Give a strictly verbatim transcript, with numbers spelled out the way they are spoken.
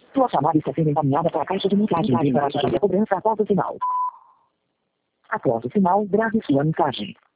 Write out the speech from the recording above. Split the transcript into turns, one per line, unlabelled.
Sua chamada está sendo encaminhada para a caixa de mensagem para fazer a cobrança após o sinal. Após o sinal, grave sua mensagem.